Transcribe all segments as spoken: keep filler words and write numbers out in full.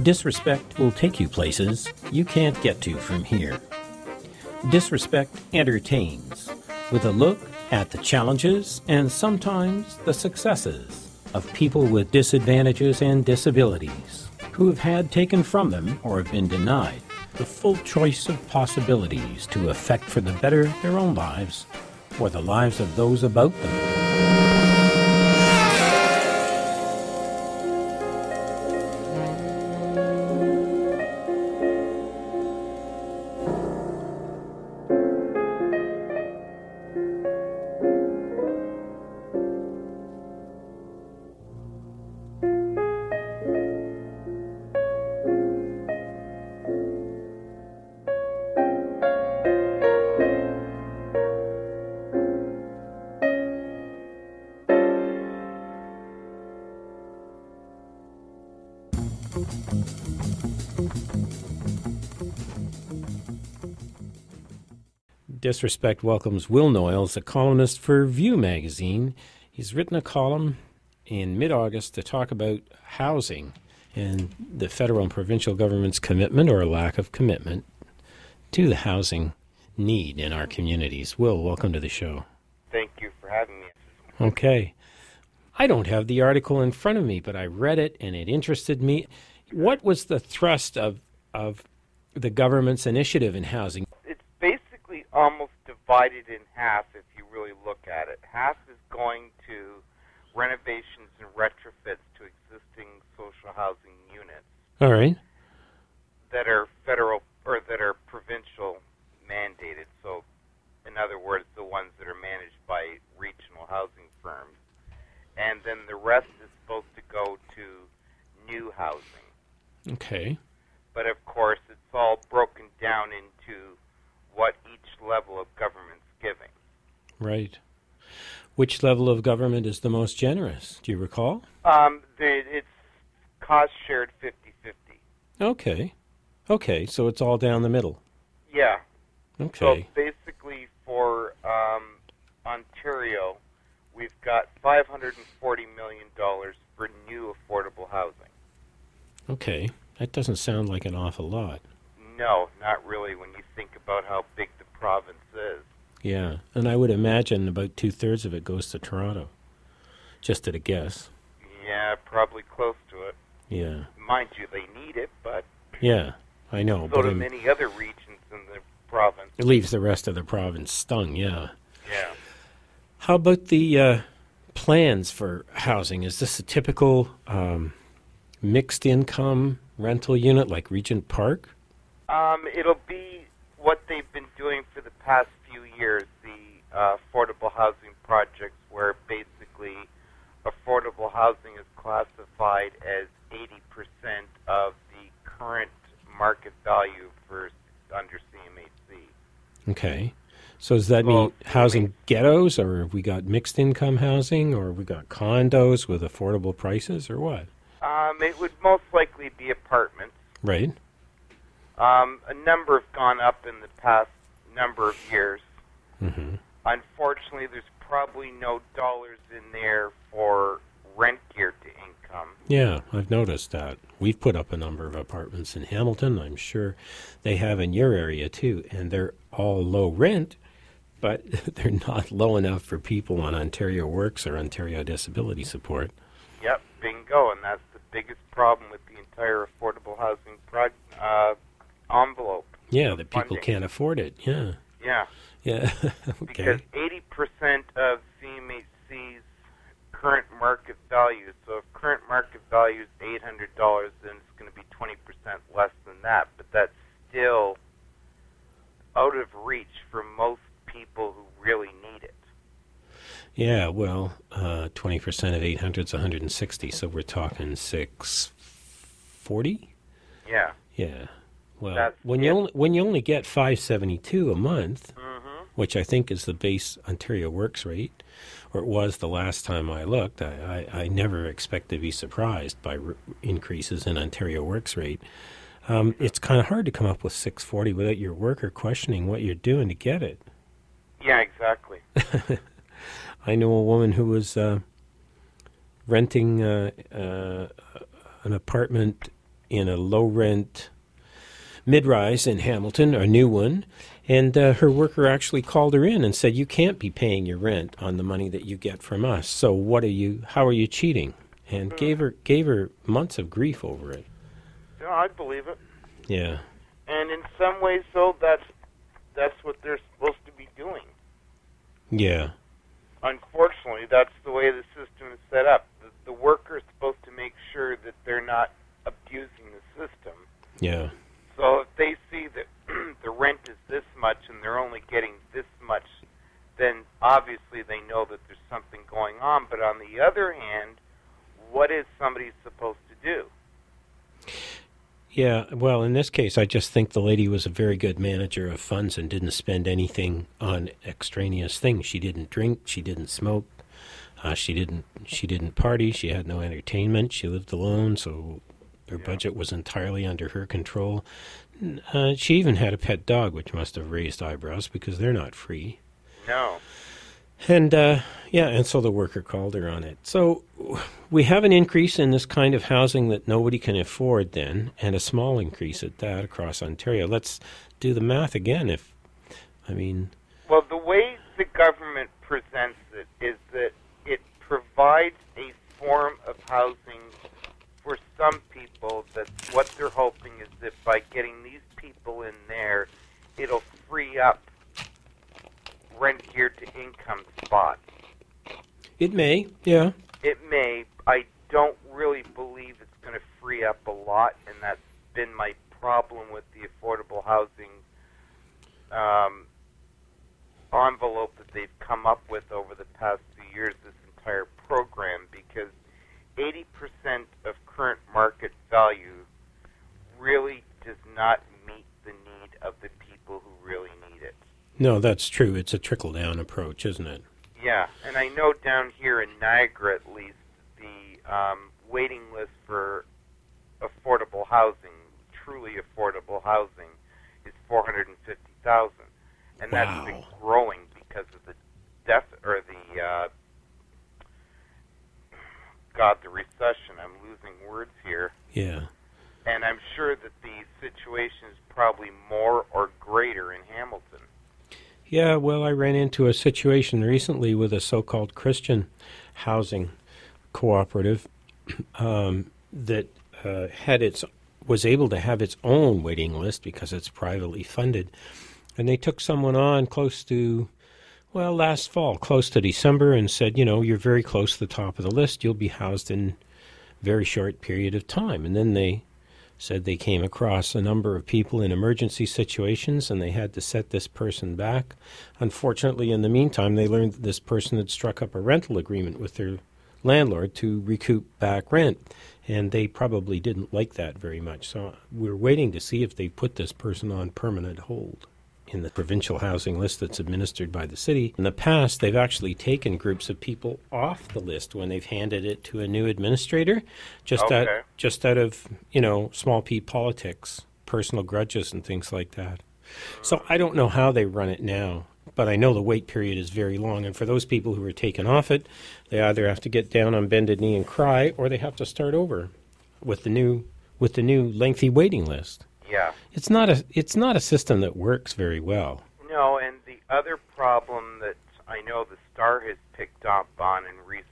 Disrespect will take you places you can't get to from here. Disrespect entertains, with a look at the challenges and sometimes the successes of people with disadvantages and disabilities who have had taken from them or have been denied the full choice of possibilities to affect for the better their own lives or the lives of those about them. Disrespect welcomes Will Noyles, a columnist for View magazine. He's written a column in mid-August to talk about housing and the federal and provincial government's commitment or lack of commitment to the housing need in our communities. Will, welcome to the show. Thank you for having me. Okay. I don't have the article in front of me, but I read it and it interested me. What was the thrust of of the government's initiative in housing? It's basically almost divided in half if you really look at it. Half is going to renovations and retrofits to existing social housing units. All right. That are federal or that are provincial mandated. So, in other words, the ones that are managed by regional housing firms. And then the rest is supposed to go to new housing. Okay. But of course, it's all broken down into what each level of government's giving. Right. Which level of government is the most generous? Do you recall? Um, the, it's cost shared fifty-fifty. Okay. Okay, so it's all down the middle. Yeah. Okay. So basically for um, Ontario, we've got five hundred forty million dollars for new affordable housing. Okay. That doesn't sound like an awful lot. No, not really when you think about how big the province is. Yeah, and I would imagine about two-thirds of it goes to Toronto, just at a guess. Yeah, probably close to it. Yeah. Mind you, they need it, but... Yeah, I know. So but do I'm, many other regions in the province. It leaves the rest of the province stung, yeah. Yeah. How about the uh, plans for housing? Is this a typical um, mixed-income rental unit like Regent Park? Um, it'll be what they've been doing for the past few years, the uh, affordable housing projects, where basically affordable housing is classified as eighty percent of the current market value for under C M H C. Okay. So does that Well, mean housing ghettos, or have we got mixed-income housing, or have we got condos with affordable prices, or what? Um, it would most likely be apartments. Right. Um, a number have gone up in the past number of years. Mm-hmm. Unfortunately, there's probably no dollars in there for rent geared to income. Yeah, I've noticed that. We've put up a number of apartments in Hamilton. I'm sure they have in your area, too. And they're all low rent, but they're not low enough for people on Ontario Works or Ontario Disability Support. Yep, bingo. And that's the biggest problem with the entire affordable housing pro- uh, envelope. Yeah, that people funding. can't afford it. Yeah. Yeah. Yeah. Okay. Because eighty percent of C M H C's current market value, so if current market value is eight hundred dollars, then it's going to be twenty percent less than that. But that's still out of reach for most people who really need it. Yeah, well, uh, twenty percent of eight hundred is one hundred sixty, so we're talking six forty? Yeah. Yeah. Well, That's when it. you only, when you only get five seventy-two a month, Mm-hmm. which I think is the base Ontario Works rate, or it was the last time I looked, I, I, I never expect to be surprised by r- increases in Ontario Works rate. Um, it's kind of hard to come up with six forty without your worker questioning what you're doing to get it. Yeah, exactly. I know a woman who was uh, renting uh, uh, an apartment in a low-rent mid-rise in Hamilton, a new one, and uh, her worker actually called her in and said, "You can't be paying your rent on the money that you get from us. So what are you? How are you cheating?" And mm. gave her gave her months of grief over it. Yeah, I'd believe it. Yeah. And in some ways, though, that's that's what they're supposed to be doing. Yeah. Unfortunately, that's the way the system is set up. The, the worker is supposed to make sure that they're not abusing the system. Yeah. So if they see that the rent is this much and they're only getting this much, then obviously they know that there's something going on. But on the other hand, what is somebody supposed to do? Yeah, well, in this case, I just think the lady was a very good manager of funds and didn't spend anything on extraneous things. She didn't drink, she didn't smoke, uh, she didn't she didn't party, she had no entertainment, she lived alone, so her yeah. budget was entirely under her control. Uh, she even had a pet dog, which must have raised eyebrows because they're not free. No. And, uh, yeah, and so the worker called her on it. So we have an increase in this kind of housing that nobody can afford then, and a small increase at that across Ontario. Let's do the math again. If, I mean... Well, the way the government presents it is that it provides a form of housing for some people that what they're hoping is that by getting these people in there, it'll free up rent-here-to-income spots. It may, yeah. It may. I don't really believe it's going to free up a lot, and that's been my problem with the affordable housing um, envelope that they've come up with over the past few years, this entire program, because eighty percent of current market value really does not meet the need of the people who really need it. No, that's true. It's a trickle-down approach, isn't it? Yeah, and I know down here in Niagara, at least, the um, waiting list for affordable housing, truly affordable housing, is four hundred fifty thousand, and wow. that's been growing because of the death or the uh, God, the recession. I'm losing words here. Yeah, and I'm sure that the situation is probably more or greater in Hamilton. Yeah, well, I ran into a situation recently with a so-called Christian housing cooperative um, that uh, had its was able to have its own waiting list because it's privately funded, and they took someone on close to, well, last fall, close to December, and said, you know, you're very close to the top of the list. You'll be housed in a very short period of time, and then they said they came across a number of people in emergency situations and they had to set this person back. Unfortunately, in the meantime, they learned that this person had struck up a rental agreement with their landlord to recoup back rent, and they probably didn't like that very much. So we're waiting to see if they put this person on permanent hold in the provincial housing list that's administered by the city. In the past, they've actually taken groups of people off the list when they've handed it to a new administrator, just okay. out, just out of, you know, small p politics, personal grudges and things like that. So I don't know how they run it now, but I know the wait period is very long. And for those people who are taken off it, they either have to get down on bended knee and cry, or they have to start over with the new with the new lengthy waiting list. Yeah. It's not a it's not a system that works very well. No, and the other problem that I know the Star has picked up on in recent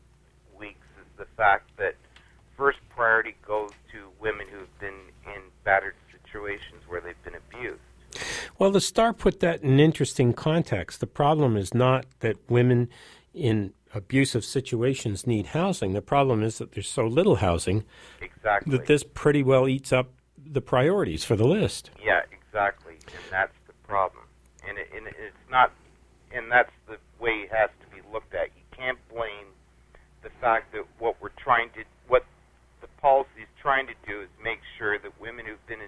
weeks is the fact that first priority goes to women who've been in battered situations where they've been abused. Well, the Star put that in interesting context. The problem is not that women in abusive situations need housing. The problem is that there's so little housing exactly. that this pretty well eats up the priorities for the list. Yeah, exactly, and that's the problem. And, it, and it's not, and that's the way it has to be looked at. You can't blame the fact that what we're trying to, what the policy is trying to do is make sure that women who've been in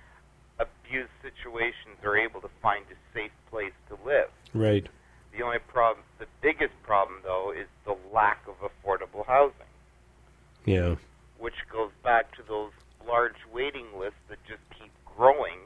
abused situations are able to find a safe place to live. Right. The only problem, the biggest problem, though, is the lack of affordable housing. Yeah. Which goes back to those large waiting lists that just keep growing,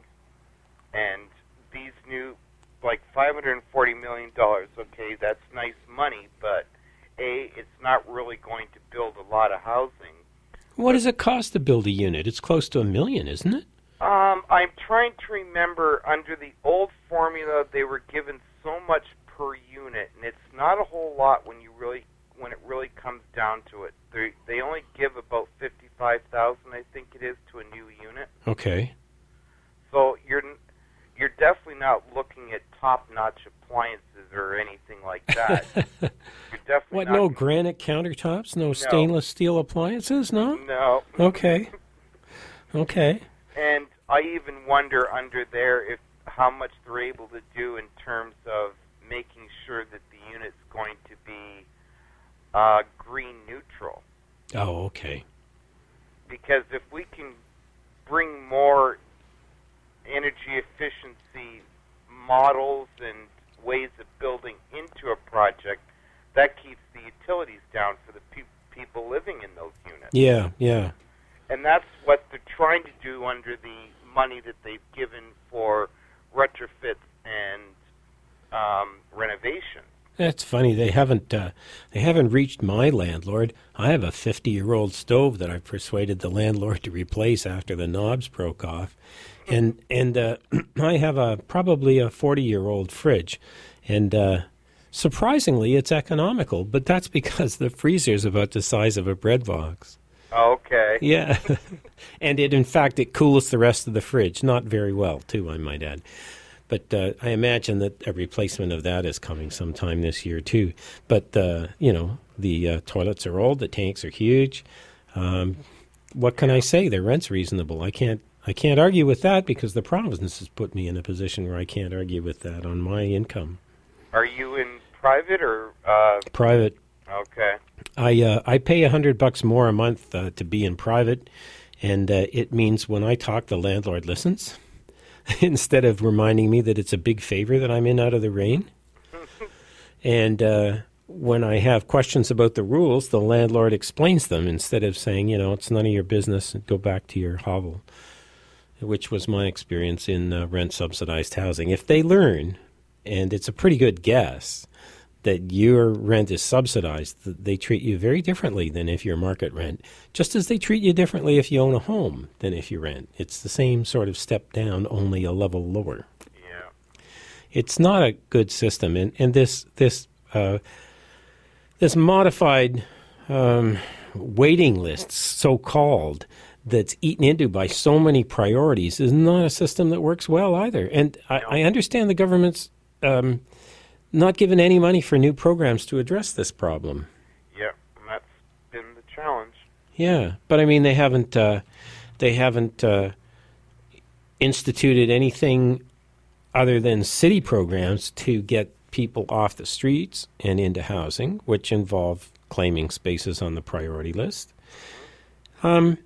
and these new, like five hundred forty million dollars, okay, that's nice money, but A, it's not really going to build a lot of housing. What does it cost to build a unit? It's close to a million, isn't it? Um, I'm trying to remember, under the old formula, they were given so much per unit, and it's not a whole lot when you really, when it really comes down to it. They they only give about fifty-five thousand, I think it is, to a new unit. Okay. So you're you're definitely not looking at top-notch appliances or anything like that. You're definitely What? not No granite countertops? No, no stainless steel appliances? No. No. Okay. Okay. And I even wonder under there if how much they're able to do in terms of making sure that the unit's going to be uh, green neutral. Oh, okay. Because if we can bring more energy efficiency models and ways of building into a project, that keeps the utilities down for the pe- people living in those units. Yeah, yeah. And that's what they're trying to do under the money that they've given for retrofits and um, renovation. That's funny. They haven't. Uh, they haven't reached my landlord. I have a fifty-year-old stove that I persuaded the landlord to replace after the knobs broke off, and and uh, I have a probably a forty-year-old fridge, and uh, surprisingly, it's economical. But that's because the freezer is about the size of a bread box. Okay. Yeah, and it in fact it cools the rest of the fridge, not very well too, I might add. But uh, I imagine that a replacement of that is coming sometime this year too. But uh, you know, the uh, toilets are old, the tanks are huge. Um, what can I say? Their rent's reasonable. I can't I can't argue with that because the province has put me in a position where I can't argue with that on my income. Are you in private or uh, private? Okay. I uh, I pay a hundred bucks more a month uh, to be in private, and uh, it means when I talk, the landlord listens instead of reminding me that it's a big favor that I'm in out of the rain. And uh, when I have questions about the rules, the landlord explains them instead of saying, you know, it's none of your business and go back to your hovel, which was my experience in uh, rent-subsidized housing. If they learn, and it's a pretty good guess, that your rent is subsidized, they treat you very differently than if you're market rent, just as they treat you differently if you own a home than if you rent. It's the same sort of step down, only a level lower. Yeah. It's not a good system, and, and this this uh, this modified um, waiting lists, so-called, that's eaten into by so many priorities is not a system that works well either. And I, I understand the government's um, not given any money for new programs to address this problem. Yeah, and that's been the challenge. Yeah, but I mean, they haven't uh, they haven't uh, instituted anything other than city programs to get people off the streets and into housing, which involve claiming spaces on the priority list. Um,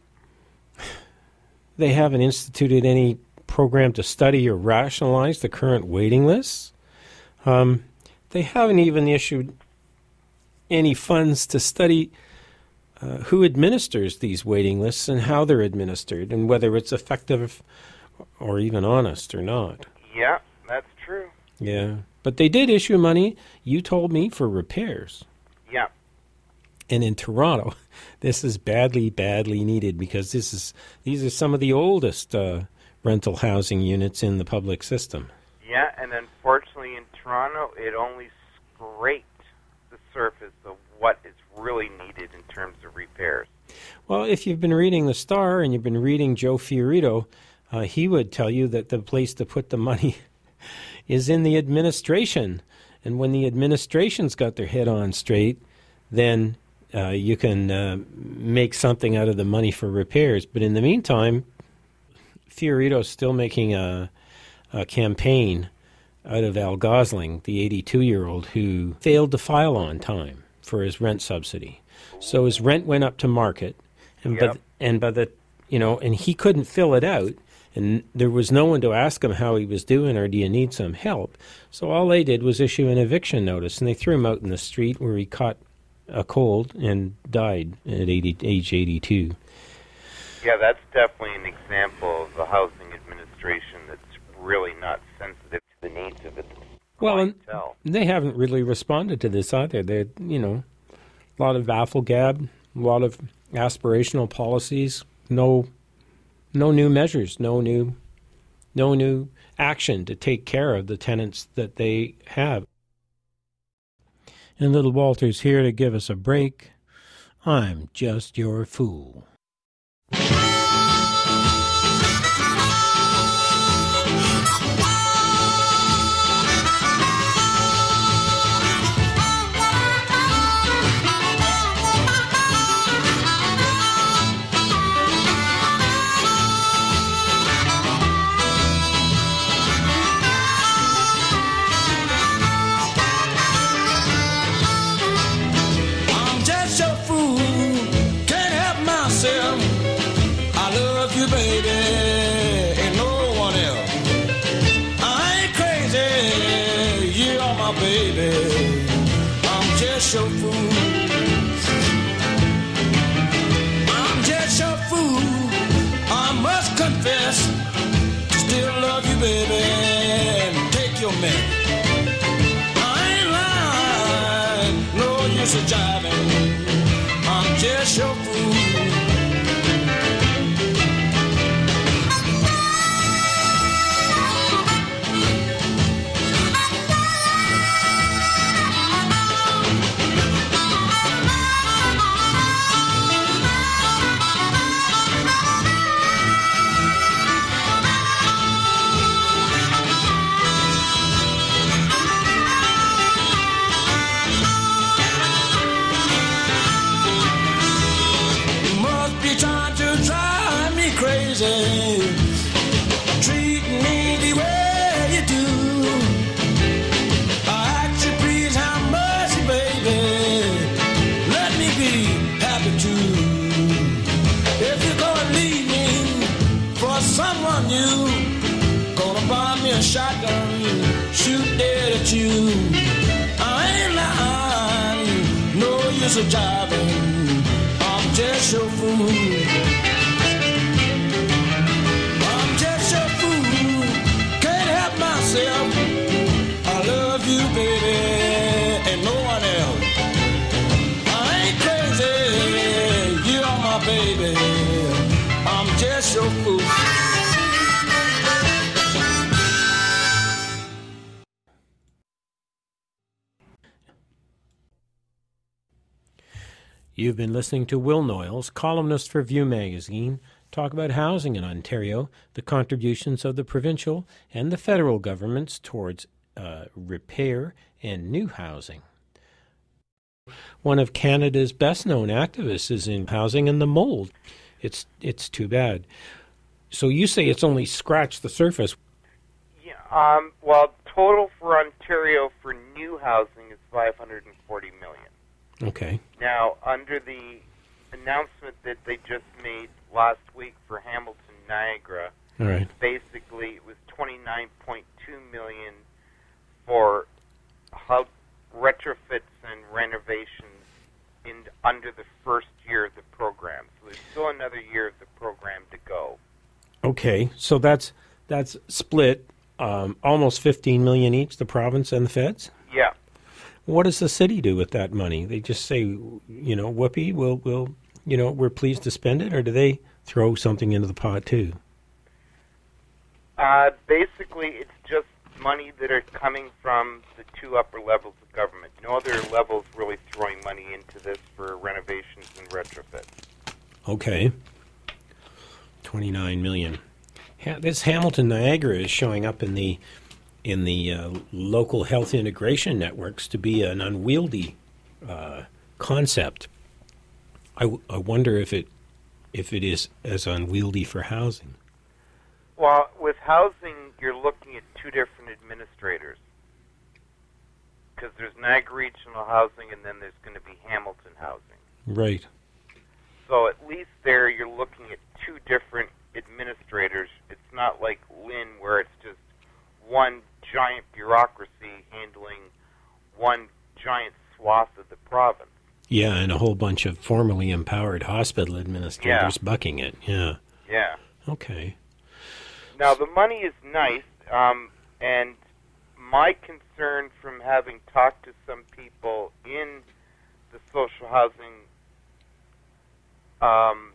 they haven't instituted any program to study or rationalize the current waiting lists. Um, They haven't even issued any funds to study uh, who administers these waiting lists and how they're administered and whether it's effective or even honest or not. Yeah, that's true. Yeah. But they did issue money, you told me, for repairs. Yeah. And in Toronto, this is badly, badly needed because this is these are some of the oldest uh, rental housing units in the public system. Yeah, and unfortunately in Toronto, it only scraped the surface of what is really needed in terms of repairs. Well, if you've been reading The Star and you've been reading Joe Fiorito, uh, he would tell you that the place to put the money is in the administration. And when the administration's got their head on straight, then uh, you can uh, make something out of the money for repairs. But in the meantime, Fiorito's still making a a campaign out of Al Gosling, the eighty-two-year-old who failed to file on time for his rent subsidy. So his rent went up to market, and Yep. but and by the you know, and he couldn't fill it out, and there was no one to ask him how he was doing or do you need some help. So all they did was issue an eviction notice, and they threw him out in the street where he caught a cold and died at eighty, age eighty-two. Yeah, that's definitely an example of the housing administration that's really not sensitive to the needs of its Well, and clientele. they haven't really responded to this either. They, you know, a lot of baffle gab, a lot of aspirational policies, no no new measures, no new no new action to take care of the tenants that they have. And little Walter's here to give us a break. I'm just your fool. Your fool. I'm just your fool. I must confess to still love you, baby, and take your man. I ain't lying, no use of jiving. I'm just your fool. Treat me the way you do. I ask you please have mercy, baby. Let me be happy too. If you're gonna leave me for someone new, gonna buy me a shotgun, shoot dead at you. I ain't lying, no use of jiving. I'm just your fool. I love you, baby, and no one else. I ain't crazy, you are my baby. I'm just your fool. You've been listening to Will Noyles, columnist for View magazine, talk about housing in Ontario, the contributions of the provincial and the federal governments towards uh, repair and new housing. One of Canada's best-known activists is in housing and the mold. It's it's too bad. So you say it's only scratched the surface. Yeah. Um. Well, total for Ontario for new housing is five hundred forty million. Okay. Now, under the announcement that they just made last week for Hamilton Niagara, all right, basically it was twenty-nine point two million for hub retrofits and renovations in under the first year of the program. So there's still another year of the program to go. Okay, so that's that's split um, almost fifteen million each, the province and the feds. Yeah. What does the city do with that money? They just say, you know, whoopee, we'll we'll you know, we're pleased to spend it, or do they throw something into the pot too? Uh, basically, it's just money that are coming from the two upper levels of government. No other levels really throwing money into this for renovations and retrofits. Okay. twenty-nine million. Ha- this Hamilton Niagara is showing up in the in the uh, local health integration networks to be an unwieldy uh, concept. I, w- I wonder if it if it is as unwieldy for housing. Well, with housing, you're looking at two different administrators. Because there's Niagara Regional Housing, and then there's going to be Hamilton Housing. Right. So at least there, you're looking at two different administrators. It's not like Lynn, where it's just one giant bureaucracy handling one giant swath of the province. Yeah, and a whole bunch of formally empowered hospital administrators Yeah. bucking it. Yeah. Yeah. Okay. Now, the money is nice, um, and my concern from having talked to some people in the social housing um,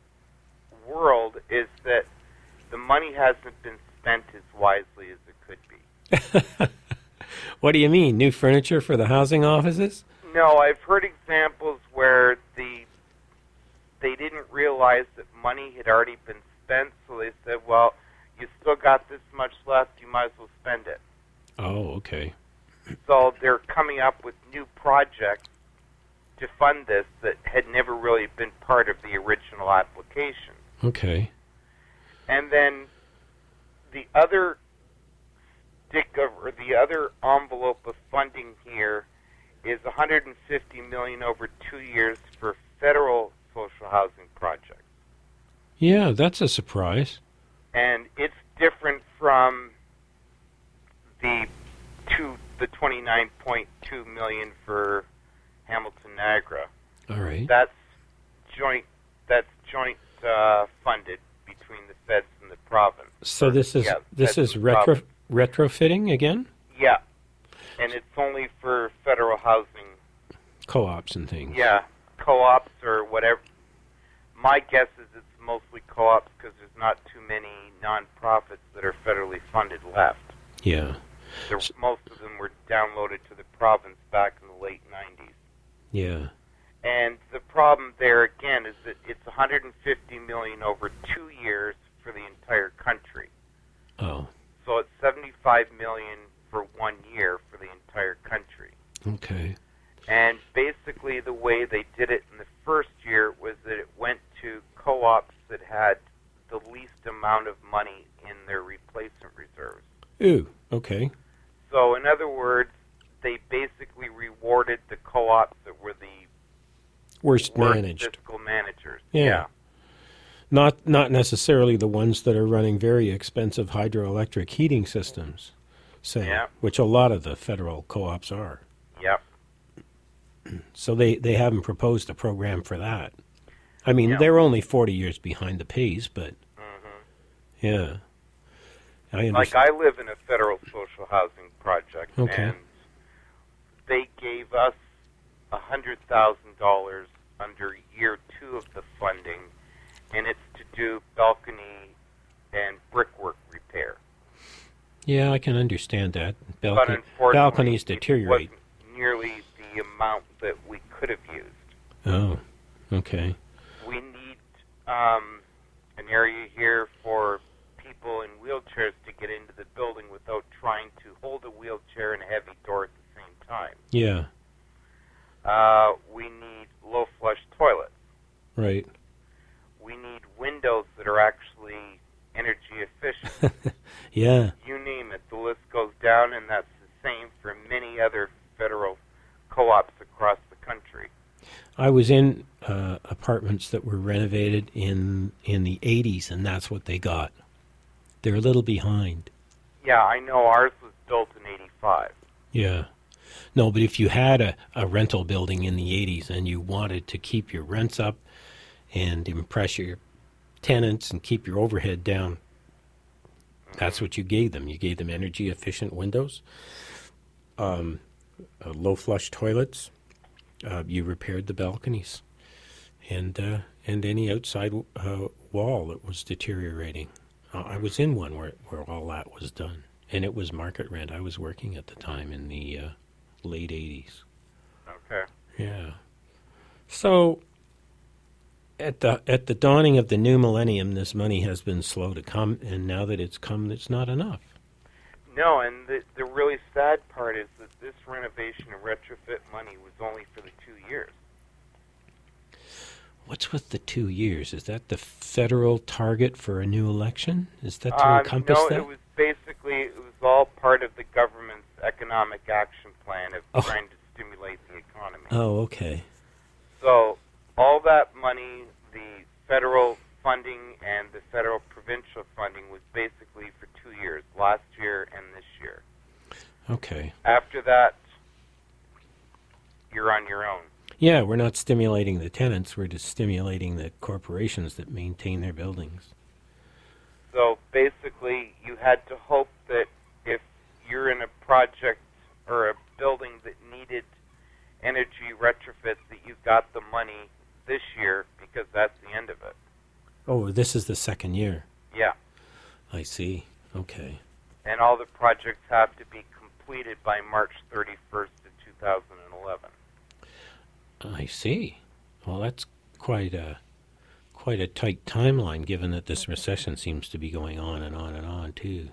world is that the money hasn't been spent as wisely as it could be. What do you mean? New furniture for the housing offices? No, I've heard examples where the they didn't realize that money had already been spent, so they said, well, you still got this much left, you might as well spend it. Oh, okay. So they're coming up with new projects to fund this that had never really been part of the original application. Okay. And then the other stick of, or the other envelope of funding here is one hundred fifty million dollars over two years for federal social housing projects. Yeah, that's a surprise. And it's different from the two, the twenty-nine point two million dollars for Hamilton Niagara. All right. That's joint. That's joint uh, funded between the feds and the province. So this is Yeah, this feds is and retro province. retrofitting again? Yeah, and it's only for federal housing. Co-ops and things. Yeah, co-ops or whatever. My guess is it's mostly co-ops because there's not too many non-profits that are federally funded left. Yeah. There, most of them were downloaded to the province back in the late nineties. Yeah. And the problem there, again, is that it's one hundred fifty million dollars over two years for the entire country. Oh. So it's seventy-five million dollars for one year for the entire country. Okay. And basically the way they did it in the first year was that it went to co-ops that had the least amount of money in their replacement reserves. Ooh, okay. So in other words, they basically rewarded the co-ops that were the Worst worst managed. fiscal managers. Yeah. yeah. Not not necessarily the ones that are running very expensive hydroelectric heating systems, say, Yeah. which a lot of the federal co-ops are. Yep. So they, they haven't proposed a program for that. I mean, Yeah. they're only forty years behind the pace, but hmm yeah. I Like understand. I live in a federal social housing project, Okay. and they gave us a hundred thousand dollars under year two of the funding, and it's to do balcony and brickwork repair. Yeah, I can understand that. But Balcon- unfortunately, balconies it deteriorate. wasn't nearly the amount that we could have used. Oh, okay. We need um, an area here for people in wheelchairs to get into the building without trying to hold a wheelchair and a heavy door at the same time. Yeah, Uh, we need low flush toilets. right. We need windows that are actually energy efficient. Yeah, You name it, the list goes down, and that's the same for many other federal co-ops across the country. I was in uh, apartments that were renovated in in the eighties, and that's what they got. They're a little behind. Yeah, I know ours was built in eighty-five. Yeah. No, but if you had a, a rental building in the eighties and you wanted to keep your rents up and impress your tenants and keep your overhead down, that's what you gave them. You gave them energy efficient windows, um, uh, low flush toilets. Uh, you repaired the balconies, and uh, and any outside uh, wall that was deteriorating. Uh, I was in one where where all that was done, and it was market rent. I was working at the time in the uh, late eighties. Okay. Yeah. So at the at the dawning of the new millennium, this money has been slow to come, and now that it's come, it's not enough. No, and the, the really sad part is that this renovation and retrofit money was only for the two years. What's with the two years? Is that the federal target for a new election? Is that to Uh, encompass no, that? it was basically, it was all part of the government's economic action plan of Oh. trying to stimulate the economy. Oh, okay. So all that money, the federal funding and the federal provincial funding was basically for two years, last year and this year. Okay. After that, you're on your own. Yeah, we're not stimulating the tenants. We're just stimulating the corporations that maintain their buildings. So basically, you had to hope that if you're in a project or a building that needed energy retrofits, that you got the money this year, because that's the this is the second year. Yeah. I see. Okay. And all the projects have to be completed by March thirty-first of two thousand eleven. I see. Well, that's quite a quite a tight timeline, given that this recession seems to be going on and on and on too.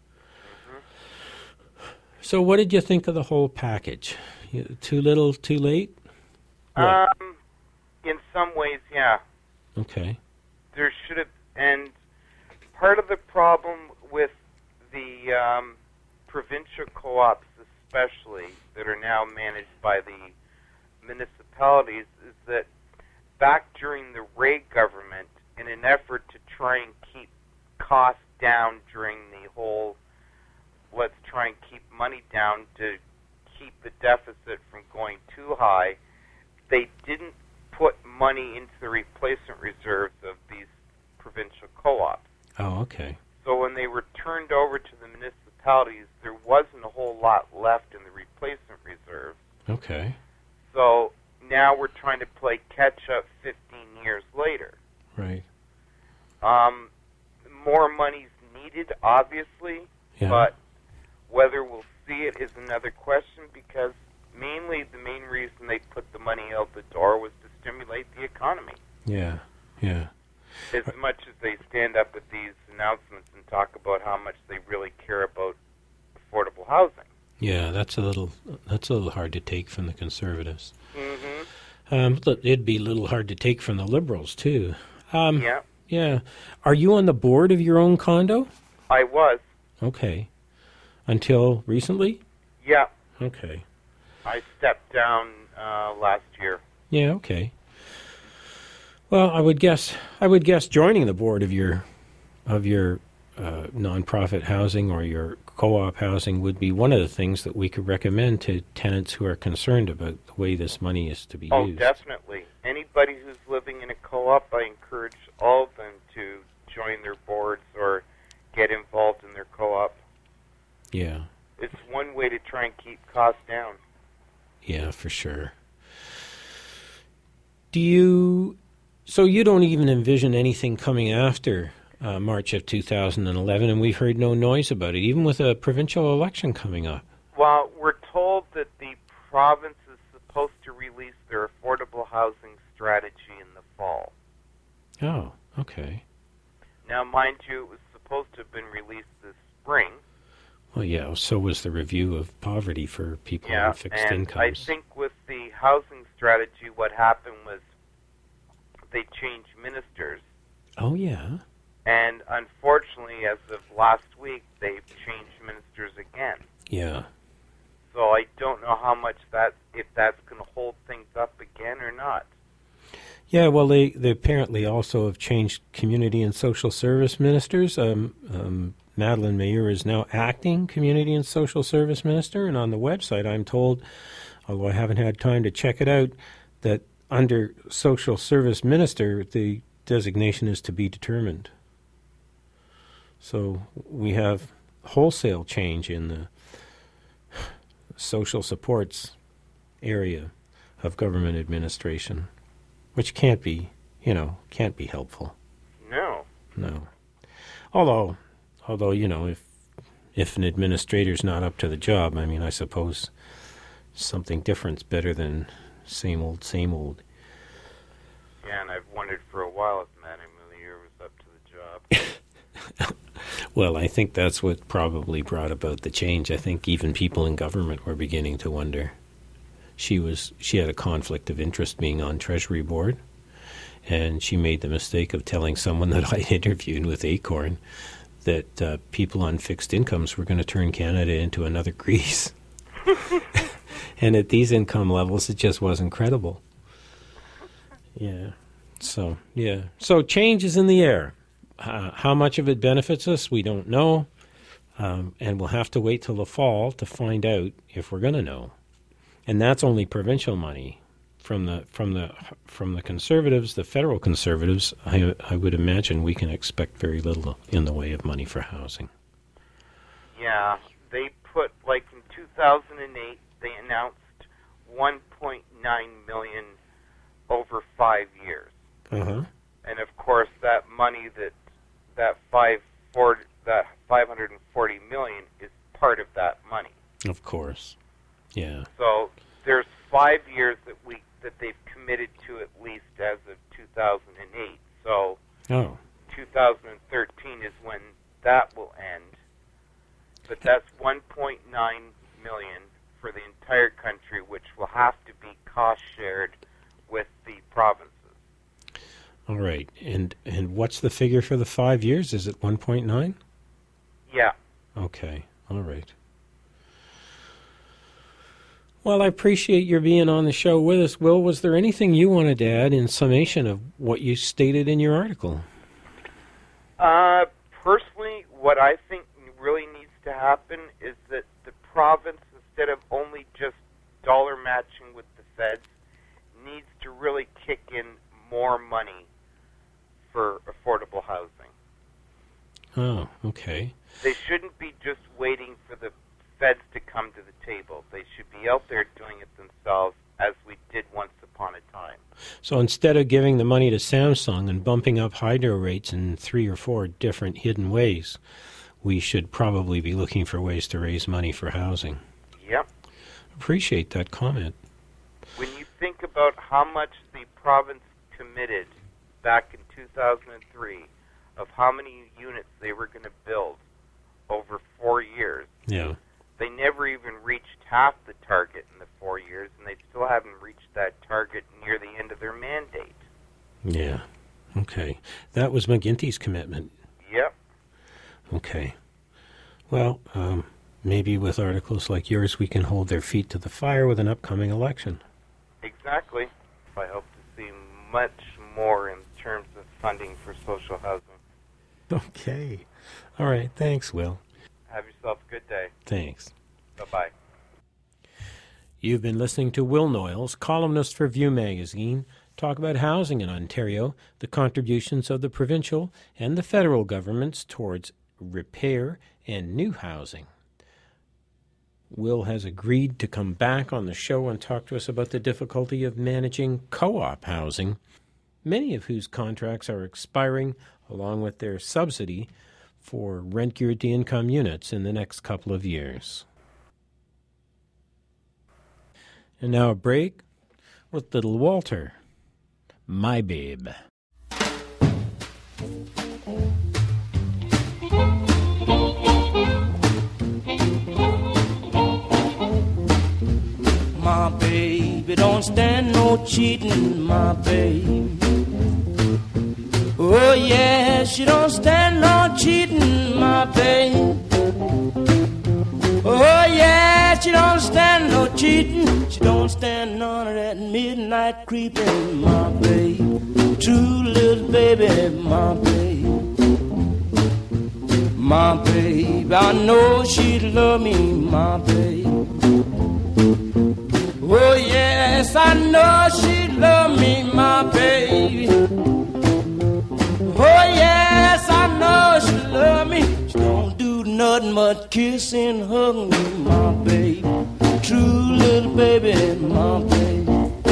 Mm-hmm. So, what did you think of the whole package? You, too little, too late? What? Um, in some ways, yeah. Okay. There should have, and part of the problem with the um, provincial co-ops, especially that are now managed by the municipalities, is that back during the Ray government, in an effort to try and keep costs down during the whole, let's try and keep money down to keep the deficit from going too high, they didn't put money into the replacement reserves of these provincial co-ops. Oh, okay. So when they were turned over to the municipalities, there wasn't a whole lot left in the replacement reserve. Okay. So now we're trying to play catch-up fifteen years later. Right. Um, more money's needed, obviously, Yeah. but whether we'll see it is another question, because mainly the main reason they put the money out the door was to stimulate the economy. Yeah. Yeah. As much as they stand up at these announcements and talk about how much they really care about affordable housing. Yeah, that's a little that's a little hard to take from the Conservatives. Mm-hmm. Um, but it'd be a little hard to take from the Liberals too. Um, Yeah, Yeah. Are you on the board of your own condo? I was. Okay. Until recently? Yeah, Okay. I stepped down uh, last year. Yeah, okay. Well, I would guess I would guess joining the board of your of your uh, nonprofit housing or your co-op housing would be one of the things that we could recommend to tenants who are concerned about the way this money is to be Oh, used. definitely. Anybody who's living in a co-op, I encourage all of them to join their boards or get involved in their co-op. Yeah. It's one way to try and keep costs down. Yeah, for sure. Do you, so you don't even envision anything coming after uh, March of two thousand eleven, and we've heard no noise about it, even with a provincial election coming up? Well, we're told that the province is supposed to release their affordable housing strategy in the fall. Oh, okay. Now, mind you, it was supposed to have been released this spring. Well, yeah, so was the review of poverty for people Yeah, on fixed and incomes. I think with the housing strategy, what happened was they changed ministers. Oh, yeah. And unfortunately, as of last week, they've changed ministers again. Yeah. So I don't know how much that, if that's going to hold things up again or not. Yeah, well, they, they apparently also have changed community and social service ministers. Um, um, Madeleine Mayer is now acting community and social service minister, and on the website I'm told, although I haven't had time to check it out, that under social service minister the designation is to be determined. So we have wholesale change in the social supports area of government administration, which can't be, you know, can't be helpful. No. No. Although, although you know, if if an administrator's not up to the job, I mean, I suppose something different's better than same old, same old. Yeah, and I've wondered for a while if Madame Mulier was up to the job. Well, I think that's what probably brought about the change. I think even people in government were beginning to wonder. She was she had a conflict of interest being on Treasury Board, and she made the mistake of telling someone that I interviewed with Acorn that uh, people on fixed incomes were going to turn Canada into another Greece. And at these income levels, it just wasn't credible. Yeah. So, yeah. So change is in the air. Uh, how much of it benefits us, we don't know. Um, and we'll have to wait till the fall to find out if we're going to know. And that's only provincial money. From the from the from the Conservatives, the federal Conservatives, I I would imagine we can expect very little in the way of money for housing. Yeah, they put, like in two thousand eight, they announced one point nine million over five years. Uh-huh. And of course, that money that that five four that five hundred forty million is part of that money. Of course, yeah. So there's five years that we that they've committed to at least as of two thousand eight. So oh. two thousand thirteen is when that will end. But that's one point nine million for the entire country, which will have to be cost shared with the provinces. All right, and and what's the figure for the five years? Is it one point nine? Yeah. Okay, all right. Well, I appreciate your being on the show with us. Will, was there anything you wanted to add in summation of what you stated in your article? Uh, personally, what I think really needs to happen is that the province, instead of only just dollar matching with the feds, needs to really kick in more money for affordable housing. Oh, okay. They shouldn't be just waiting for the feds to come to the table. They should be out there doing it themselves, as we did once upon a time. So instead of giving the money to Samsung and bumping up hydro rates in three or four different hidden ways, we should probably be looking for ways to raise money for housing. Yep. Appreciate that comment. When you think about how much the province committed back in two thousand three of how many units they were going to build over four years, yeah, they never even reached half the target in the four years, and they still haven't reached that target near the end of their mandate. Yeah. Okay. That was McGuinty's commitment. Yep. Okay. Well, um, maybe with articles like yours, we can hold their feet to the fire with an upcoming election. Exactly. I hope to see much more in terms of funding for social housing. Okay. All right. Thanks, Will. Have yourself a good day. Thanks. Bye-bye. You've been listening to Will Noyles, columnist for View Magazine, talk about housing in Ontario, the contributions of the provincial and the federal governments towards repair and new housing. Will has agreed to come back on the show and talk to us about the difficulty of managing co-op housing, many of whose contracts are expiring along with their subsidy for rent-guaranteed-income units in the next couple of years. And now a break with Little Walter, My Babe. My baby don't stand no cheating, my baby. Oh yeah, she don't stand no cheating, my baby. Oh yeah, she don't stand no cheating. She don't stand none of that midnight creeping, my baby. True little baby, my baby. My baby, I know she'd love me, my baby. Oh yes, I know she'd love me, my baby. Oh yes, I know she love me. She don't do nothing but kiss and hug me, my baby. True little baby, my baby.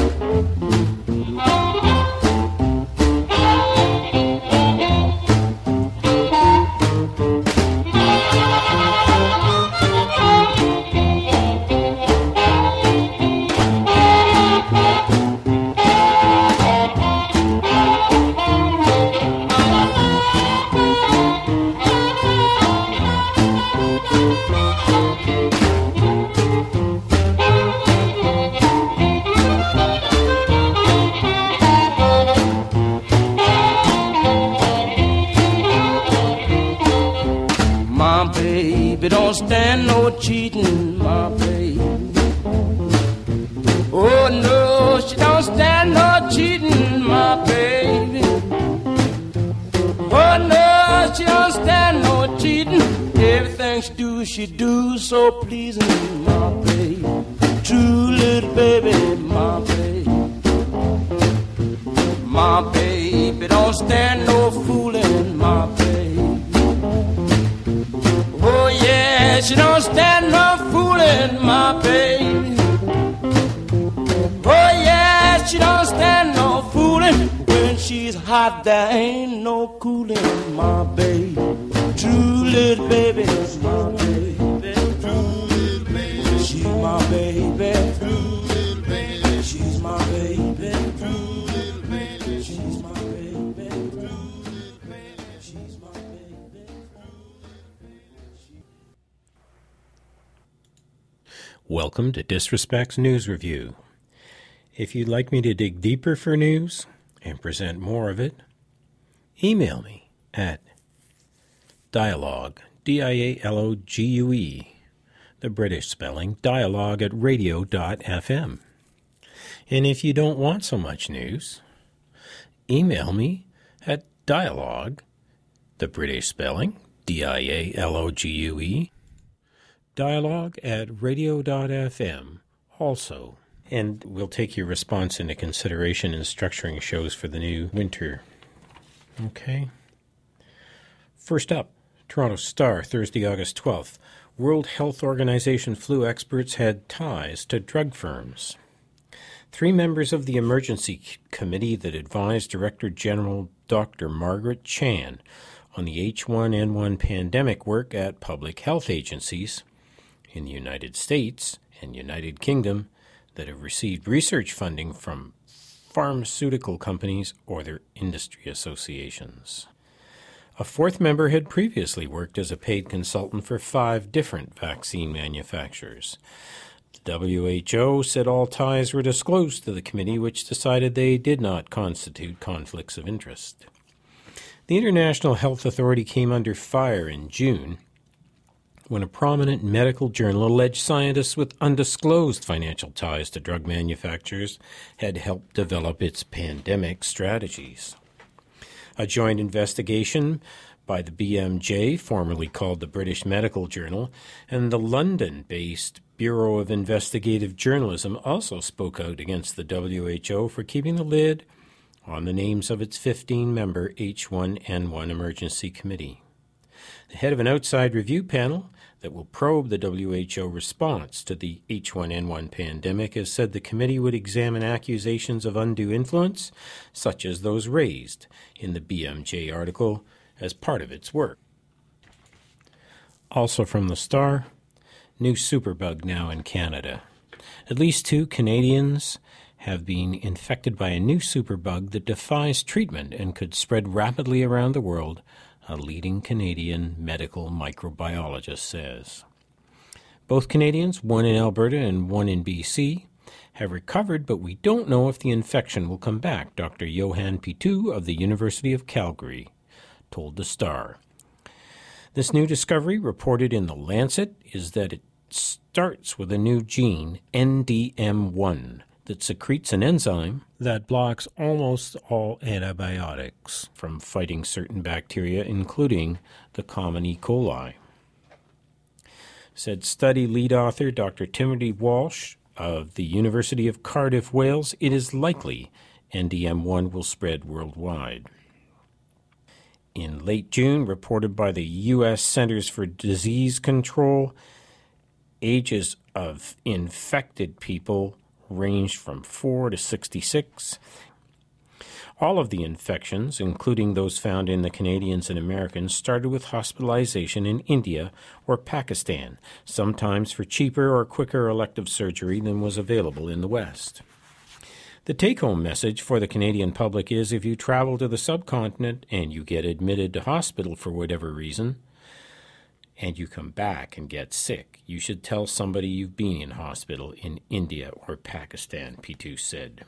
Don't stand no cheating, my baby. Oh no, she don't stand no cheating, my baby. Oh no, she don't stand no cheating. Everything she do, she do so pleasing, my baby. True little baby, my baby. My baby don't stand no fooling, my baby. Oh yeah, she don't stand no fooling, my baby. Oh yeah, she don't stand no fooling. When she she's hot, there ain't no cooling my baby. True little baby is my baby. True little baby, she's my baby. True little baby, she's my baby. True little baby, she's my baby. True little baby, she's my baby. Welcome to Disrespect's News Review. If you'd like me to dig deeper for news and present more of it, email me at dialogue, D I A L O G U E, the British spelling, dialogue at radio dot f m. And if you don't want so much news, email me at dialogue, the British spelling, D I A L O G U E, dialogue at radio dot f m also. And we'll take your response into consideration in structuring shows for the new winter. Okay. First up, Toronto Star, Thursday, August twelfth. World Health Organization flu experts had ties to drug firms. Three members of the emergency committee that advised Director General Doctor Margaret Chan on the H one N one pandemic work at public health agencies in the United States and United Kingdom that have received research funding from pharmaceutical companies or their industry associations. A fourth member had previously worked as a paid consultant for five different vaccine manufacturers. The W H O said all ties were disclosed to the committee, which decided they did not constitute conflicts of interest. The International Health Authority came under fire in June when a prominent medical journal alleged scientists with undisclosed financial ties to drug manufacturers had helped develop its pandemic strategies. A joint investigation by the B M J, formerly called the British Medical Journal, and the London-based Bureau of Investigative Journalism also spoke out against the W H O for keeping the lid on the names of its fifteen-member H one N one Emergency Committee. The head of an outside review panel that will probe the W H O response to the H one N one pandemic has said the committee would examine accusations of undue influence, such as those raised in the B M J article, as part of its work. Also from the Star, new superbug now in Canada. At least two Canadians have been infected by a new superbug that defies treatment and could spread rapidly around the world, a leading Canadian medical microbiologist says. Both Canadians, one in Alberta and one in B C, have recovered, but we don't know if the infection will come back, Doctor Johan Pitou of the University of Calgary told the Star. This new discovery, reported in The Lancet, is that it starts with a new gene, N D M one, that secretes an enzyme that blocks almost all antibiotics from fighting certain bacteria, including the common E. coli. Said study lead author Doctor Timothy Walsh of the University of Cardiff, Wales, it is likely N D M one will spread worldwide. In late June, reported by the U S Centers for Disease Control, ages of infected people ranged from four to sixty-six. All of the infections, including those found in the Canadians and Americans, started with hospitalization in India or Pakistan, sometimes for cheaper or quicker elective surgery than was available in the West. The take-home message for the Canadian public is if you travel to the subcontinent and you get admitted to hospital for whatever reason, and you come back and get sick, you should tell somebody you've been in hospital in India or Pakistan, Pitou said.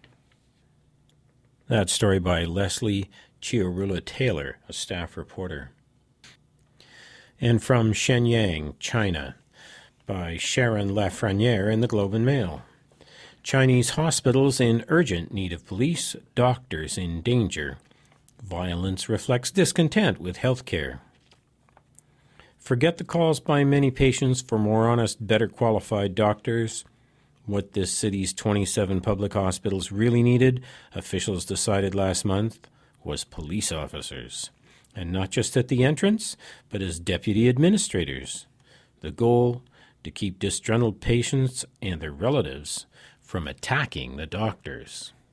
That story by Leslie Chiarula-Taylor, a staff reporter. And from Shenyang, China, by Sharon Lafreniere in the Globe and Mail. Chinese hospitals in urgent need of police, doctors in danger. Violence reflects discontent with health care. Forget the calls by many patients for more honest, better qualified doctors. What this city's twenty-seven public hospitals really needed, officials decided last month, was police officers. And not just at the entrance, but as deputy administrators. The goal, to keep disgruntled patients and their relatives from attacking the doctors.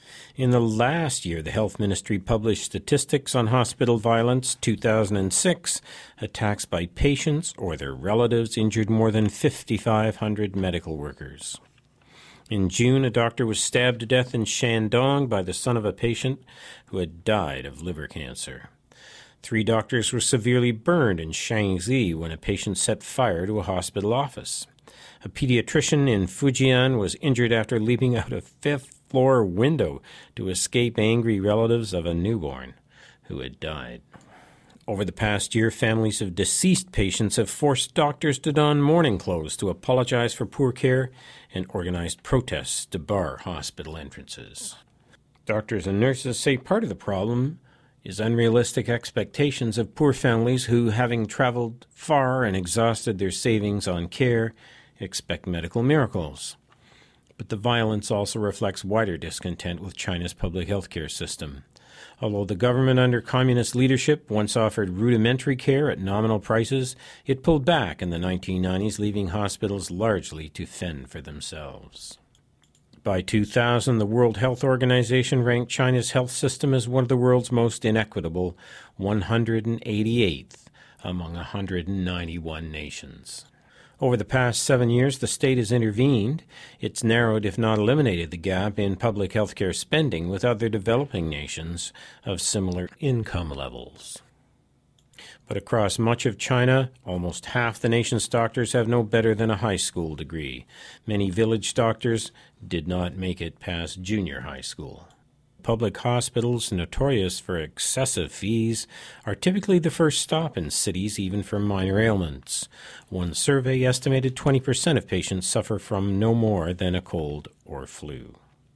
In the last year, the Health Ministry published statistics on hospital violence. two thousand six, attacks by patients or their relatives injured more than five thousand five hundred medical workers. In June, a doctor was stabbed to death in Shandong by the son of a patient who had died of liver cancer. Three doctors were severely burned in Shaanxi when a patient set fire to a hospital office. A pediatrician in Fujian was injured after leaping out a fifth-floor window to escape angry relatives of a newborn who had died. Over the past year, families of deceased patients have forced doctors to don mourning clothes to apologize for poor care and organized protests to bar hospital entrances. Doctors and nurses say part of the problem is unrealistic expectations of poor families who, having traveled far and exhausted their savings on care, expect medical miracles. But the violence also reflects wider discontent with China's public health care system. Although the government under communist leadership once offered rudimentary care at nominal prices, it pulled back in the nineteen nineties, leaving hospitals largely to fend for themselves. By two thousand, the World Health Organization ranked China's health system as one of the world's most inequitable, one hundred eighty-eighth among one hundred ninety-one nations. Over the past seven years, the state has intervened. It's narrowed, if not eliminated, the gap in public health care spending with other developing nations of similar income levels. But across much of China, almost half the nation's doctors have no better than a high school degree. Many village doctors did not make it past junior high school. Public hospitals, notorious for excessive fees, are typically the first stop in cities, even for minor ailments. One survey estimated twenty percent of patients suffer from no more than a cold or flu.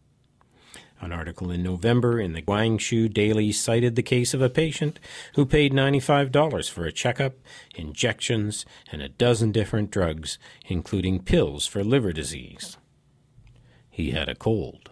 An article in November in the Guangzhou Daily cited the case of a patient who paid ninety-five dollars for a checkup, injections, and a dozen different drugs, including pills for liver disease. He had a cold.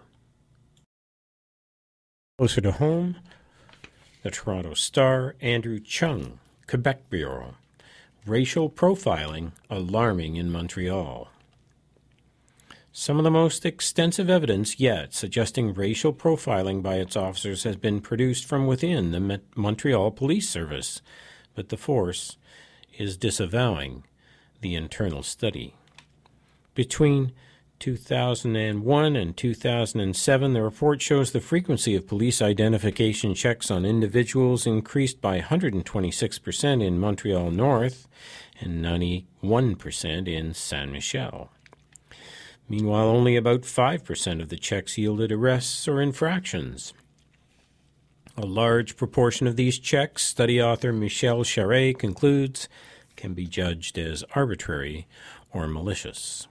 Closer to home, the Toronto Star, Andrew Chung, Quebec Bureau. Racial profiling alarming in Montreal. Some of the most extensive evidence yet suggesting racial profiling by its officers has been produced from within the Montreal Police Service, but the force is disavowing the internal study. Between two thousand one and two thousand seven, the report shows the frequency of police identification checks on individuals increased by one hundred twenty-six percent in Montreal North and ninety-one percent in Saint Michel. Meanwhile, only about five percent of the checks yielded arrests or infractions. A large proportion of these checks, study author Michel Charret concludes, can be judged as arbitrary or malicious.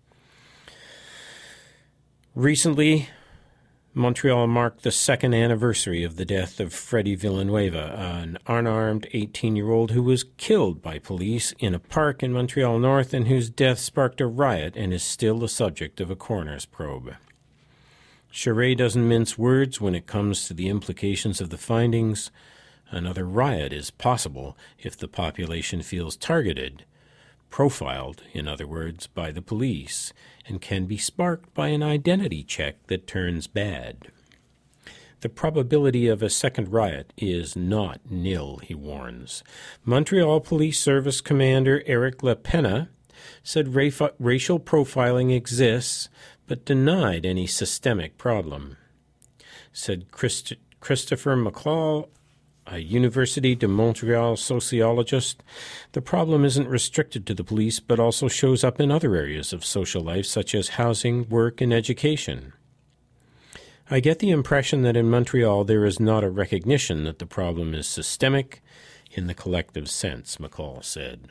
Recently, Montreal marked the second anniversary of the death of Freddie Villanueva, an unarmed eighteen-year-old who was killed by police in a park in Montreal North and whose death sparked a riot and is still the subject of a coroner's probe. Charret doesn't mince words when it comes to the implications of the findings. Another riot is possible if the population feels targeted, profiled, in other words, by the police, and can be sparked by an identity check that turns bad. The probability of a second riot is not nil, he warns. Montreal Police Service Commander Eric Lepena said ra- racial profiling exists, but denied any systemic problem. Said Christ- Christopher McCall, a University de Montreal sociologist, the problem isn't restricted to the police, but also shows up in other areas of social life, such as housing, work, and education. I get the impression that in Montreal there is not a recognition that the problem is systemic in the collective sense, McCall said.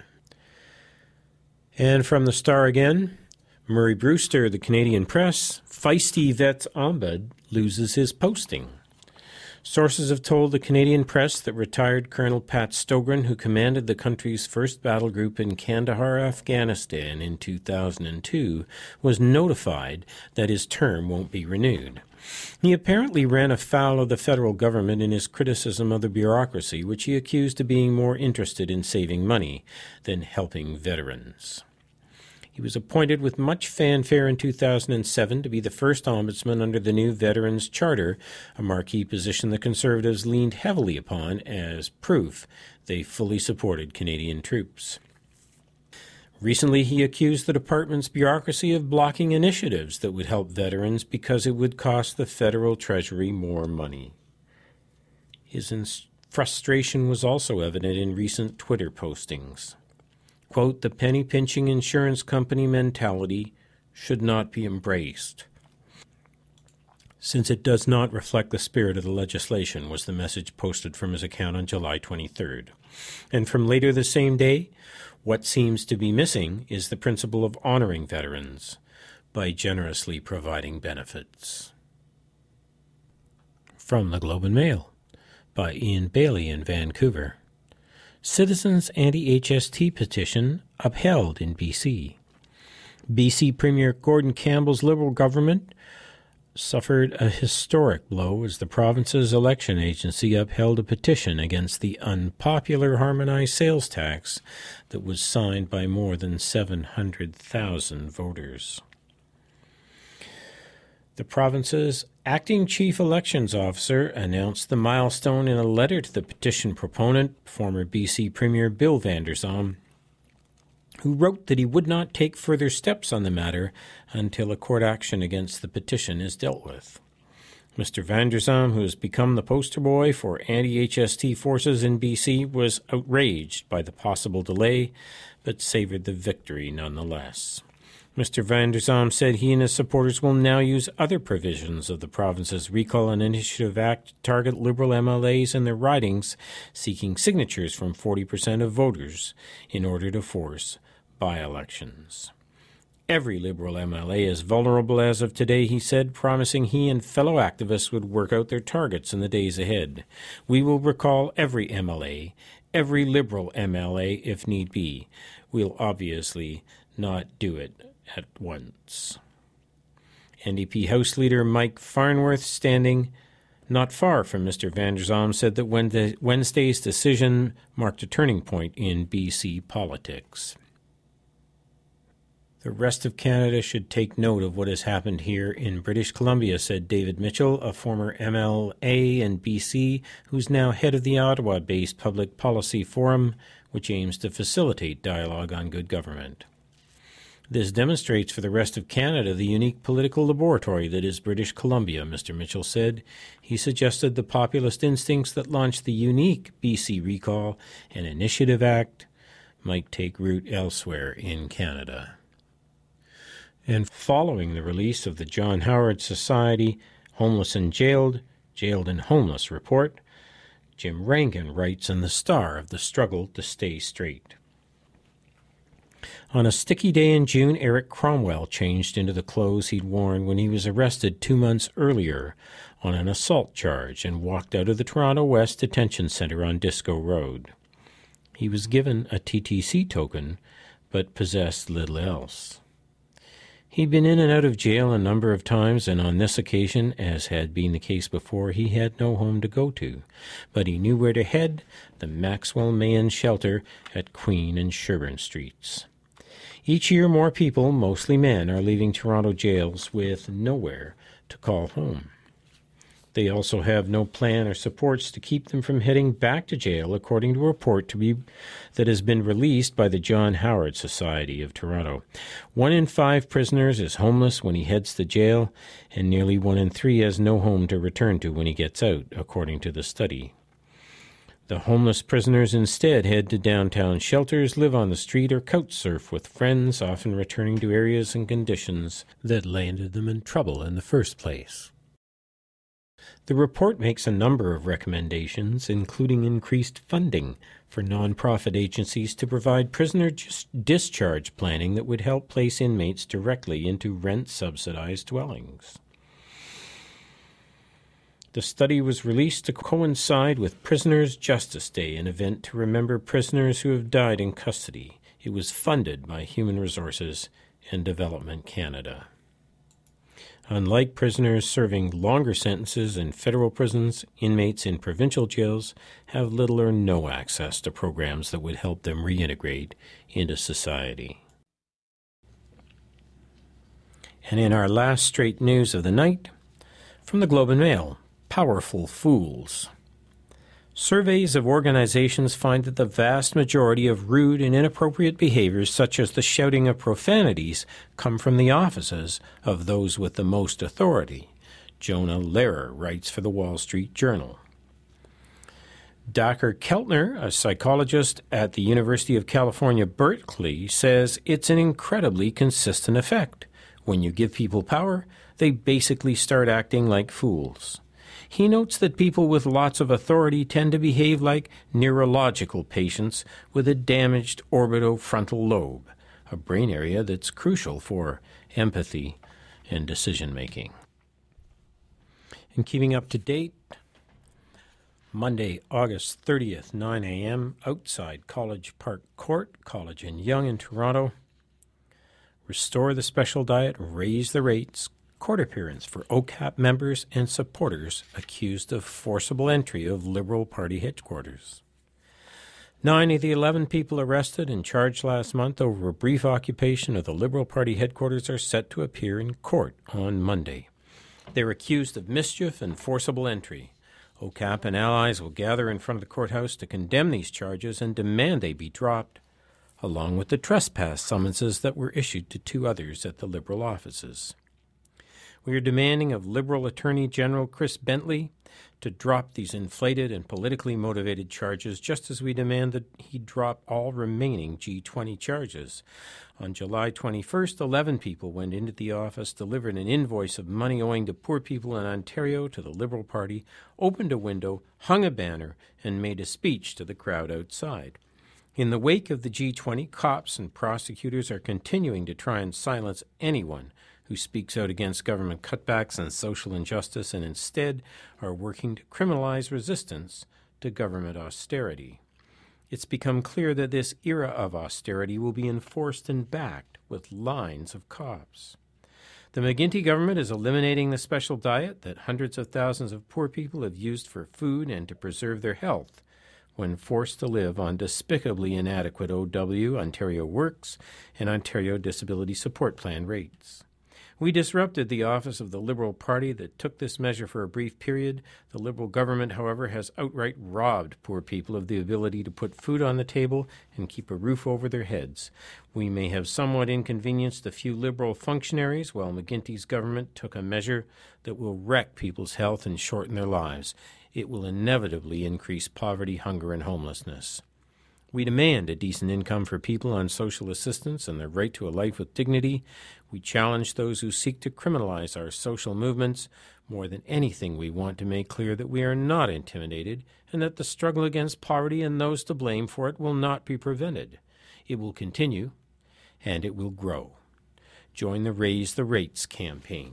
And from the Star again, Murray Brewster, the Canadian Press, feisty vets ombud loses his posting. Sources have told the Canadian Press that retired Colonel Pat Stogren, who commanded the country's first battle group in Kandahar, Afghanistan in two thousand two, was notified that his term won't be renewed. He apparently ran afoul of the federal government in his criticism of the bureaucracy, which he accused of being more interested in saving money than helping veterans. He was appointed with much fanfare in two thousand seven to be the first ombudsman under the new Veterans Charter, a marquee position the Conservatives leaned heavily upon as proof they fully supported Canadian troops. Recently, he accused the department's bureaucracy of blocking initiatives that would help veterans because it would cost the federal treasury more money. His ins- frustration was also evident in recent Twitter postings. Quote, "The penny-pinching insurance company mentality should not be embraced, since it does not reflect the spirit of the legislation," was the message posted from his account on July twenty-third. And from later the same day, "What seems to be missing is the principle of honoring veterans by generously providing benefits." From the Globe and Mail, by Ian Bailey in Vancouver. Citizens' anti-H S T petition upheld in B C. B C Premier Gordon Campbell's Liberal government suffered a historic blow as the province's election agency upheld a petition against the unpopular harmonized sales tax that was signed by more than seven hundred thousand voters. The province's acting chief elections officer announced the milestone in a letter to the petition proponent, former B C Premier Bill Vander Zalm, who wrote that he would not take further steps on the matter until a court action against the petition is dealt with. Mister Vander Zalm, who has become the poster boy for anti-H S T forces in B C, was outraged by the possible delay, but savored the victory nonetheless. Mister Vander Zalm said he and his supporters will now use other provisions of the province's Recall and Initiative Act to target Liberal M L As and their ridings seeking signatures from forty percent of voters in order to force by-elections. Every Liberal M L A is vulnerable as of today, he said, promising he and fellow activists would work out their targets in the days ahead. We will recall every M L A, every Liberal M L A if need be. We'll obviously not do it at once. N D P House Leader Mike Farnworth, standing not far from Mister Vander Zalm, said that Wednesday's decision marked a turning point in B C politics. The rest of Canada should take note of what has happened here in British Columbia, said David Mitchell, a former M L A in B C, who's now head of the Ottawa-based Public Policy Forum, which aims to facilitate dialogue on good government. This demonstrates for the rest of Canada the unique political laboratory that is British Columbia, Mister Mitchell said. He suggested the populist instincts that launched the unique B C Recall and Initiative Act might take root elsewhere in Canada. And following the release of the John Howard Society Homeless and Jailed, Jailed and Homeless report, Jim Rankin writes in The Star of the struggle to stay straight. On a sticky day in June, Eric Cromwell changed into the clothes he'd worn when he was arrested two months earlier on an assault charge and walked out of the Toronto West Detention Centre on Disco Road. He was given a T T C token, but possessed little else. He'd been in and out of jail a number of times, and on this occasion, as had been the case before, he had no home to go to. But he knew where to head, the Maxwell Mahan Shelter at Queen and Sherbourne Streets. Each year, more people, mostly men, are leaving Toronto jails with nowhere to call home. They also have no plan or supports to keep them from heading back to jail, according to a report to be, that has been released by the John Howard Society of Toronto. One in five prisoners is homeless when he heads to jail, and nearly one in three has no home to return to when he gets out, according to the study. The homeless prisoners instead head to downtown shelters, live on the street, or couch surf with friends, often returning to areas and conditions that landed them in trouble in the first place. The report makes a number of recommendations, including increased funding for nonprofit agencies to provide prisoner discharge planning that would help place inmates directly into rent-subsidized dwellings. The study was released to coincide with Prisoners' Justice Day, an event to remember prisoners who have died in custody. It was funded by Human Resources and Development Canada. Unlike prisoners serving longer sentences in federal prisons, inmates in provincial jails have little or no access to programs that would help them reintegrate into society. And in our last straight news of the night, from the Globe and Mail, powerful fools. Surveys of organizations find that the vast majority of rude and inappropriate behaviors, such as the shouting of profanities, come from the offices of those with the most authority. Jonah Lehrer writes for the Wall Street Journal. Dacher Keltner, a psychologist at the University of California, Berkeley, says it's an incredibly consistent effect. When you give people power, they basically start acting like fools. He notes that people with lots of authority tend to behave like neurological patients with a damaged orbitofrontal lobe, a brain area that's crucial for empathy and decision-making. And keeping up to date, Monday, August thirtieth, nine a.m., outside College Park Court, College and Yonge in Toronto. Restore the special diet, raise the rates, court appearance for O C A P members and supporters accused of forcible entry of Liberal Party headquarters. Nine of the eleven people arrested and charged last month over a brief occupation of the Liberal Party headquarters are set to appear in court on Monday. They're accused of mischief and forcible entry. O C A P and allies will gather in front of the courthouse to condemn these charges and demand they be dropped, along with the trespass summonses that were issued to two others at the Liberal offices. We are demanding of Liberal Attorney General Chris Bentley to drop these inflated and politically motivated charges, just as we demand that he drop all remaining G twenty charges. On July twenty-first, eleven people went into the office, delivered an invoice of money owing to poor people in Ontario to the Liberal Party, opened a window, hung a banner, and made a speech to the crowd outside. In the wake of the G twenty, cops and prosecutors are continuing to try and silence anyone who speaks out against government cutbacks and social injustice, and instead are working to criminalize resistance to government austerity. It's become clear that this era of austerity will be enforced and backed with lines of cops. The McGuinty government is eliminating the special diet that hundreds of thousands of poor people have used for food and to preserve their health when forced to live on despicably inadequate O W, Ontario Works, and Ontario Disability Support Plan rates. We disrupted the office of the Liberal Party that took this measure for a brief period. The Liberal government, however, has outright robbed poor people of the ability to put food on the table and keep a roof over their heads. We may have somewhat inconvenienced a few Liberal functionaries, while McGuinty's government took a measure that will wreck people's health and shorten their lives. It will inevitably increase poverty, hunger, and homelessness. We demand a decent income for people on social assistance and their right to a life with dignity. We challenge those who seek to criminalize our social movements. More than anything, we want to make clear that we are not intimidated and that the struggle against poverty and those to blame for it will not be prevented. It will continue, and it will grow. Join the Raise the Rates campaign.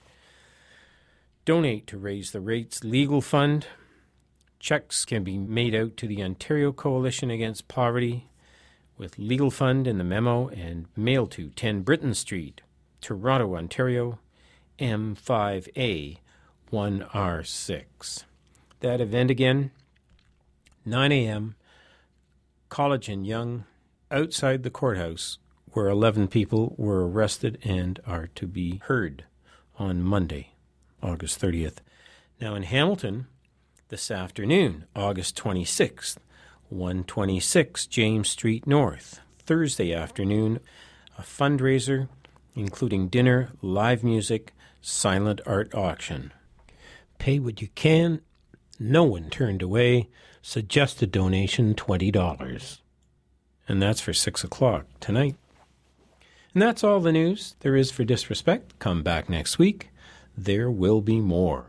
Donate to Raise the Rates Legal Fund. Checks can be made out to the Ontario Coalition Against Poverty with Legal Fund in the memo and mailed to ten Britton Street, Toronto, Ontario, M five A one R six. That event again, nine a.m., College and Yonge, outside the courthouse, where eleven people were arrested and are to be heard on Monday, August thirtieth. Now in Hamilton, this afternoon, August twenty-sixth, one twenty-six James Street North. Thursday afternoon, a fundraiser including dinner, live music, silent art auction. Pay what you can. No one turned away. Suggested donation twenty dollars. And that's for six o'clock tonight. And that's all the news there is for Disrespect. Come back next week. There will be more.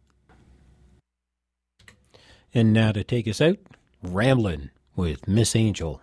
And now to take us out, Ramblin' with Miss Angel.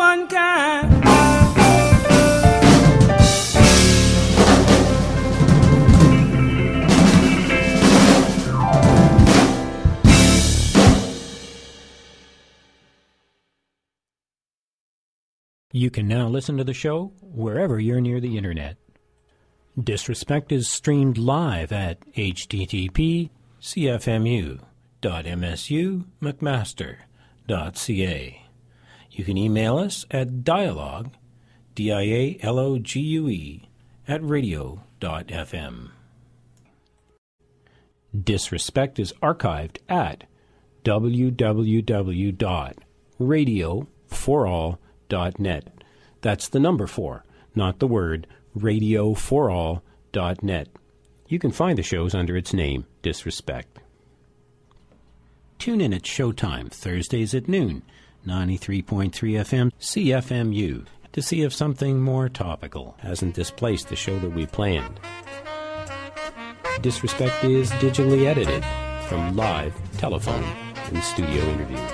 unkind. You can now listen to the show wherever you're near the internet. Disrespect is streamed live at h t t p c f m u dot m s u mcmaster dot c a. You can email us at dialogue, D I A L O G U E, at radio dot f m. Disrespect is archived at w w w dot radio for all dot net. That's the number four, not the word, radio for all dot net. You can find the shows under its name, Disrespect. Tune in at Showtime, Thursdays at noon, ninety-three point three F M, C F M U, to see if something more topical hasn't displaced the show that we planned. Disrespect is digitally edited from live, telephone, and studio interviews.